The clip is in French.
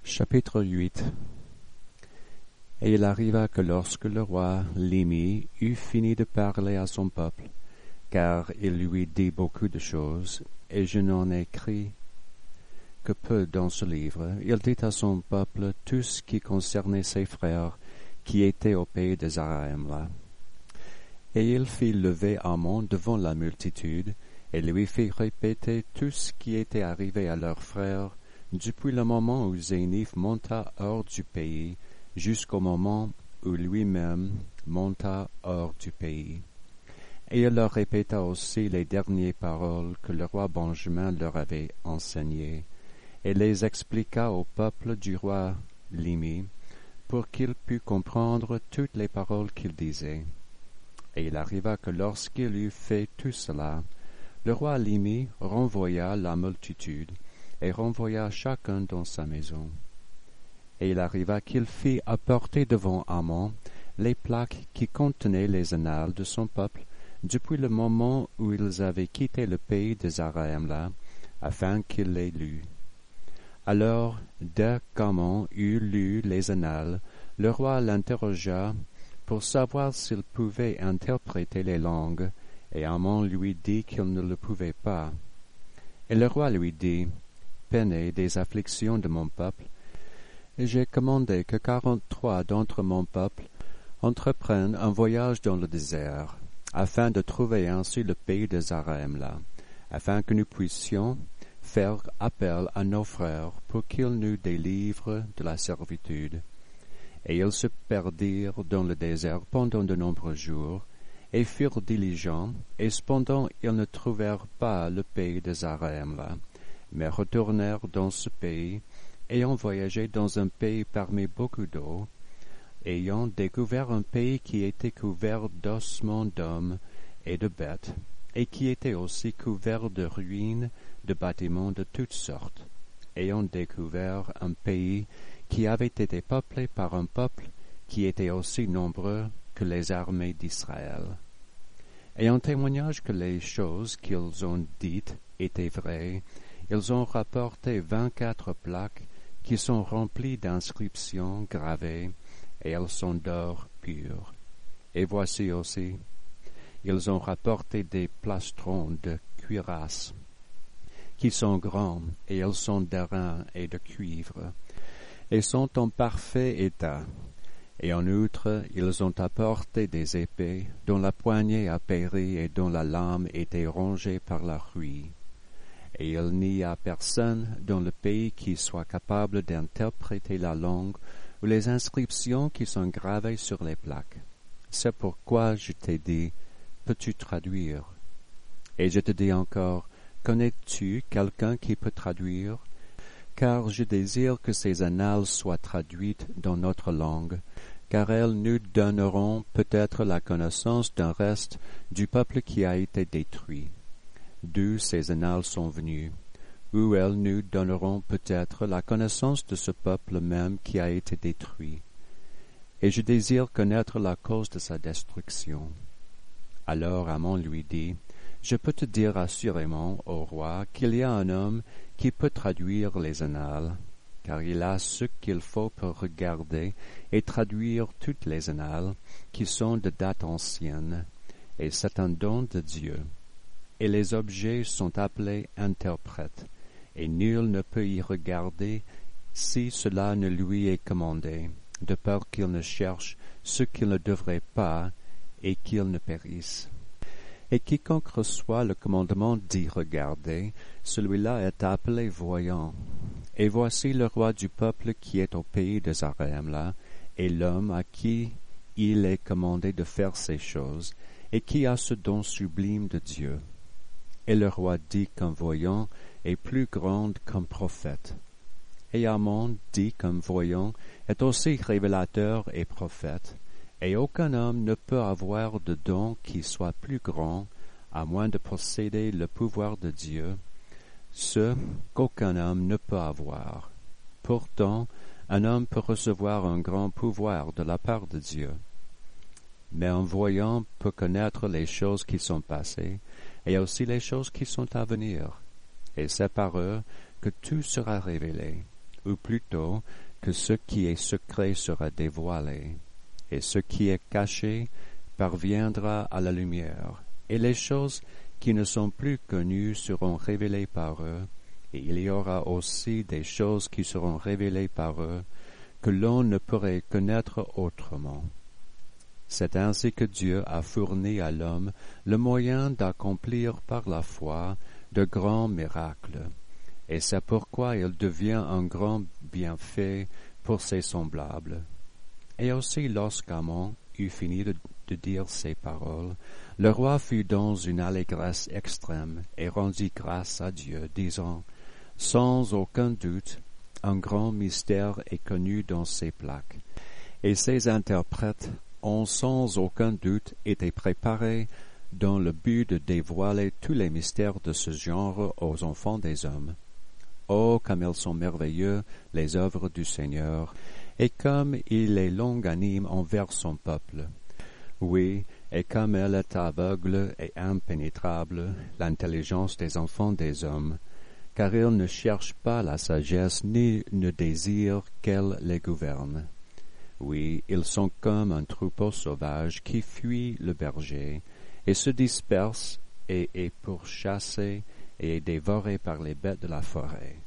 Chapitre 8. Et il arriva que lorsque le roi Limi eut fini de parler à son peuple, car il lui dit beaucoup de choses, et je n'en écris que peu dans ce livre, il dit à son peuple tout ce qui concernait ses frères qui étaient au pays de Zarahemla. Et il fit lever Amon devant la multitude, et lui fit répéter tout ce qui était arrivé à leurs frères, depuis le moment où Zénith monta hors du pays, jusqu'au moment où lui-même monta hors du pays. Et il leur répéta aussi les dernières paroles que le roi Benjamin leur avait enseignées, et les expliqua au peuple du roi Limi, pour qu'il pût comprendre toutes les paroles qu'il disait. Et il arriva que lorsqu'il eut fait tout cela, le roi Limi renvoya la multitude, et renvoya chacun dans sa maison. Et il arriva qu'il fit apporter devant Amon les plaques qui contenaient les annales de son peuple depuis le moment où ils avaient quitté le pays de Zarahemla, afin qu'il les lût. Alors, dès qu'Amon eut lu les annales, le roi l'interrogea pour savoir s'il pouvait interpréter les langues, et Amon lui dit qu'il ne le pouvait pas. Et le roi lui dit, « Peinez des afflictions de mon peuple, et j'ai commandé que 43 d'entre mon peuple entreprennent un voyage dans le désert, afin de trouver ainsi le pays de Zarahemla, afin que nous puissions faire appel à nos frères pour qu'ils nous délivrent de la servitude. » Et ils se perdirent dans le désert pendant de nombreux jours, et furent diligents, et cependant ils ne trouvèrent pas le pays de Zarahemla, mais retournèrent dans ce pays, ayant voyagé dans un pays parmi beaucoup d'eau, ayant découvert un pays qui était couvert d'ossements d'hommes et de bêtes, et qui était aussi couvert de ruines, de bâtiments de toutes sortes, ayant découvert un pays qui avait été peuplé par un peuple qui était aussi nombreux que les armées d'Israël. Et en témoignage que les choses qu'ils ont dites étaient vraies, ils ont rapporté 24 plaques qui sont remplies d'inscriptions gravées, et elles sont d'or pur. Et voici aussi, ils ont rapporté des plastrons de cuirasse, qui sont grands, et elles sont d'airain et de cuivre, et sont en parfait état. Et en outre, ils ont apporté des épées, dont la poignée a péri et dont la lame était rongée par la rouille. Et il n'y a personne dans le pays qui soit capable d'interpréter la langue ou les inscriptions qui sont gravées sur les plaques. C'est pourquoi je t'ai dit, peux-tu traduire? Et je te dis encore, connais-tu quelqu'un qui peut traduire? Car je désire que ces annales soient traduites dans notre langue, car elles nous donneront peut-être la connaissance d'un reste du peuple qui a été détruit, d'où ces annales sont venues, ou elles nous donneront peut-être la connaissance de ce peuple même qui a été détruit. Et je désire connaître la cause de sa destruction. Alors Amon lui dit, je peux te dire assurément, ô roi, qu'il y a un homme qui peut traduire les annales, car il a ce qu'il faut pour regarder et traduire toutes les annales qui sont de date ancienne, et c'est un don de Dieu. Et les objets sont appelés interprètes, et nul ne peut y regarder si cela ne lui est commandé, de peur qu'il ne cherche ce qu'il ne devrait pas et qu'il ne périsse. Et quiconque reçoit le commandement d'y regarder, celui-là est appelé voyant. Et voici le roi du peuple qui est au pays de Zarahemla, et l'homme à qui il est commandé de faire ces choses, et qui a ce don sublime de Dieu. Et le roi dit qu'un voyant est plus grand qu'un prophète. Et Amon dit qu'un voyant est aussi révélateur et prophète. Et aucun homme ne peut avoir de don qui soit plus grand, à moins de posséder le pouvoir de Dieu, ce qu'aucun homme ne peut avoir. Pourtant, un homme peut recevoir un grand pouvoir de la part de Dieu. Mais un voyant peut connaître les choses qui sont passées, et aussi les choses qui sont à venir. Et c'est par eux que tout sera révélé, ou plutôt que ce qui est secret sera dévoilé, et ce qui est caché parviendra à la lumière, et les choses qui ne sont plus connues seront révélées par eux, et il y aura aussi des choses qui seront révélées par eux, que l'on ne pourrait connaître autrement. C'est ainsi que Dieu a fourni à l'homme le moyen d'accomplir par la foi de grands miracles, et c'est pourquoi il devient un grand bienfait pour ses semblables. Et aussi lorsqu'Amon eut fini de dire ces paroles, le roi fut dans une allégresse extrême et rendit grâce à Dieu, disant, « Sans aucun doute, un grand mystère est connu dans ces plaques, et ces interprètes ont sans aucun doute été préparés dans le but de dévoiler tous les mystères de ce genre aux enfants des hommes. Oh, comme elles sont merveilleux, les œuvres du Seigneur, et comme il est longanime envers son peuple. Oui, et comme elle est aveugle et impénétrable, l'intelligence des enfants des hommes, car ils ne cherchent pas la sagesse ni ne désirent qu'elle les gouverne. Oui, ils sont comme un troupeau sauvage qui fuit le berger, et se disperse et est pourchassé et est dévoré par les bêtes de la forêt.